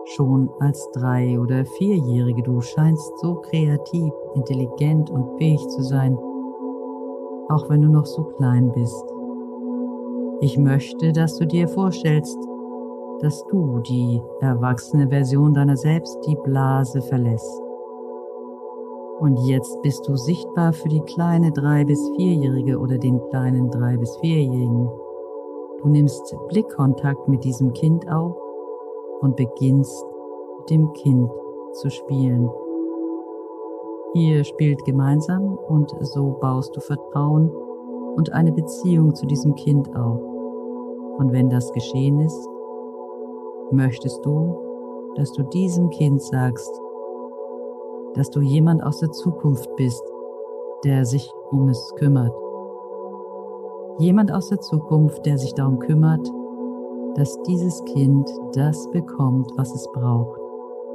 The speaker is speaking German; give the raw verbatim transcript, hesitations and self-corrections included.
Schon als Drei- oder Vierjährige, du scheinst so kreativ, intelligent und fähig zu sein, auch wenn du noch so klein bist. Ich möchte, dass du dir vorstellst, dass du, die erwachsene Version deiner selbst, die Blase verlässt. Und jetzt bist du sichtbar für die kleine Drei- bis Vierjährige oder den kleinen Drei- bis Vierjährigen. Du nimmst Blickkontakt mit diesem Kind auf und beginnst mit dem Kind zu spielen. Ihr spielt gemeinsam und so baust du Vertrauen und eine Beziehung zu diesem Kind auf. Und wenn das geschehen ist, möchtest du, dass du diesem Kind sagst, dass du jemand aus der Zukunft bist, der sich um es kümmert. Jemand aus der Zukunft, der sich darum kümmert, dass dieses Kind das bekommt, was es braucht.